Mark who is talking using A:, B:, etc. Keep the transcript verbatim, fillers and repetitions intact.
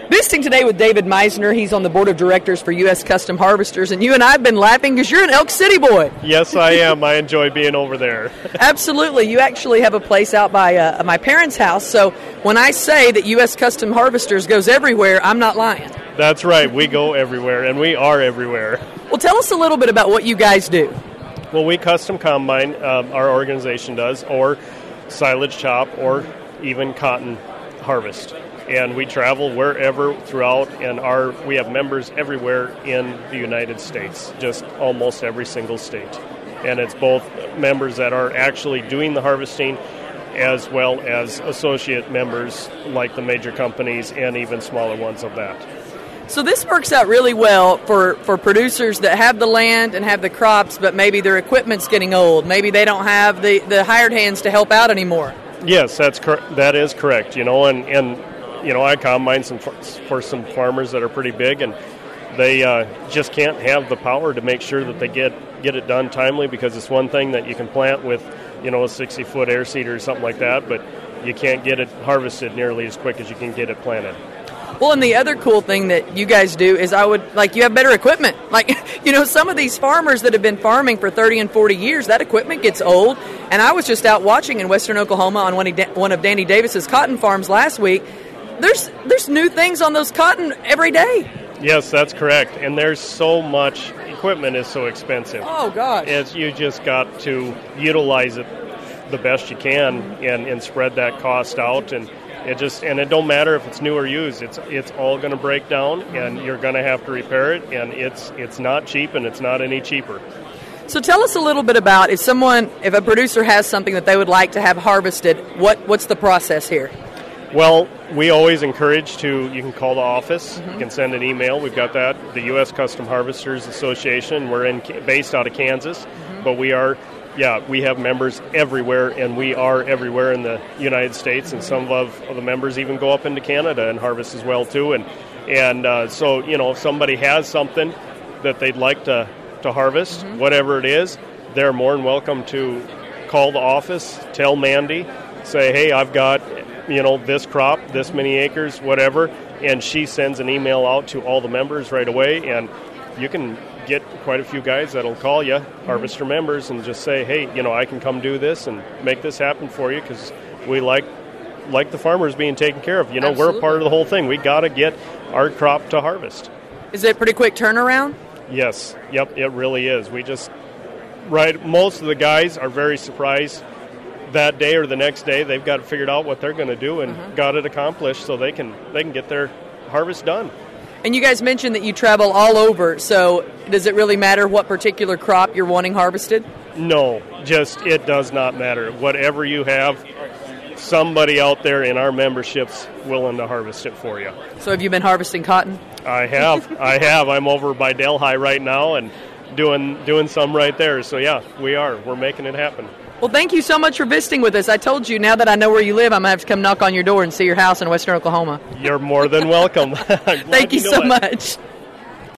A: Visiting today with David Meisner. He's on the board of directors for U S Custom Harvesters, and you and I have been laughing because you're an Elk City boy.
B: Yes, I am. I enjoy being over there.
A: Absolutely. You actually have a place out by uh, my parents' house, so when I say that U S Custom Harvesters goes everywhere, I'm not lying.
B: That's right. We go everywhere, and we are everywhere.
A: Well, tell us a little bit about what you guys do.
B: Well, we custom combine, um, our organization does, or silage chop, or even cotton harvest. And we travel wherever throughout, and our we have members everywhere in the United States, just almost every single state. And it's both members that are actually doing the harvesting as well as associate members like the major companies and even smaller ones of that.
A: So this works out really well for, for producers that have the land and have the crops, but maybe their equipment's getting old. Maybe they don't have the, the hired hands to help out anymore.
B: Yes, that's cor- that is correct. You know, and, and you know, I combine some for, for some farmers that are pretty big, and they uh, just can't have the power to make sure that they get get it done timely, because it's one thing that you can plant with, you know, a sixty-foot air seeder or something like that, but you can't get it harvested nearly as quick as you can get it planted.
A: Well, and the other cool thing that you guys do is I would, like, you have better equipment. Like, you know, some of these farmers that have been farming for thirty and forty years, that equipment gets old. And I was just out watching in western Oklahoma on one of, one of Danny Davis's cotton farms last week. There's there's new things on those cotton every day.
B: Yes, that's correct. And there's so much, equipment is so expensive.
A: Oh, gosh.
B: It's, you just got to utilize it the best you can and, and spread that cost out. And It just and it don't matter if it's new or used. It's it's all going to break down, and you're going to have to repair it. And it's it's not cheap, and it's not any cheaper.
A: So tell us a little bit about if someone, if a producer has something that they would like to have harvested, what what's the process here?
B: Well, we always encourage to. You can call the office.
A: Mm-hmm.
B: You can send an email. We've got that. The U S Custom Harvesters Association. We're in based out of Kansas, mm-hmm. but we are. Yeah, we have members everywhere, and we are everywhere in the United States, and some of, of the members even go up into Canada and harvest as well, too. And and uh, so, you know, if somebody has something that they'd like to, to harvest, mm-hmm. whatever it is, they're more than welcome to call the office, tell Mandy, say, hey, I've got, you know, this crop, this many acres, whatever, and she sends an email out to all the members right away, and you can get quite a few guys that'll call you, harvester members, and just say, hey, you know, I can come do this and make this happen for you, because we like like the farmers being taken care of. You know,
A: Absolutely.
B: We're a part of the whole thing. We got to get our crop to harvest.
A: Is it a pretty quick turnaround?
B: Yes. Yep, it really is. We just, right, most of the guys are very surprised that day or the next day. They've got figured out what they're going to do and uh-huh. got it accomplished, so they can they can get their harvest done.
A: And you guys mentioned that you travel all over, so does it really matter what particular crop you're wanting harvested?
B: No, just it does not matter. Whatever you have, somebody out there in our membership's willing to harvest it for you.
A: So have you been harvesting cotton?
B: I have. I have. I'm over by Delhi right now and doing doing some right there. So, yeah, we are. We're making it happen.
A: Well, thank you so much for visiting with us. I told you, now that I know where you live, I'm going to have to come knock on your door and see your house in western Oklahoma.
B: You're more than welcome. Thank
A: you so it. much.